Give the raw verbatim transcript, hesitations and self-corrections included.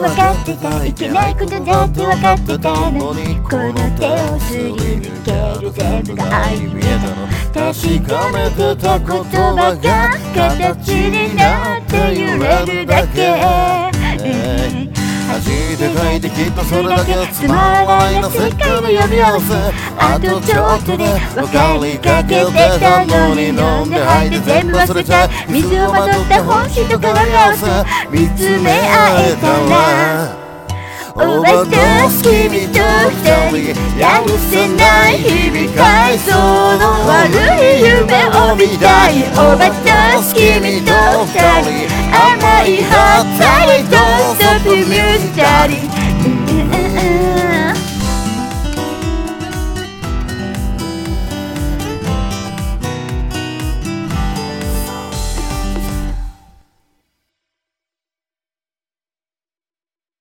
分かってた、いけないことだって分かってたのに、この手をすり抜ける全部が愛に見えたの、確かめてた言葉が形になって揺れるだけ、 恥いて書いてきっとそれだけつまらないの世界の読み合わせ、 あとちょっとで分かりかけてたのに、飲んで吐いて全部忘れちゃう、水をまとった本心と鏡合わせ見つめ合えたら、オーバードーズ君と二人やるせない日々、回想の悪い夢を見たい、オーバードーズ君と二人甘いハッタリとストップミュージカリ